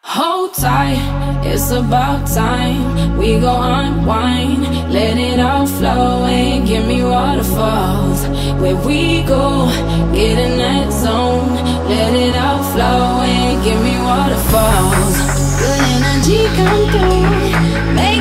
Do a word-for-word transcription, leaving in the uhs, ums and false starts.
Hold tight, it's about time. We go unwind, let it all flow and give me waterfalls. Where we go, get in that zone, let it all flow and give me waterfalls. Good energy come through, make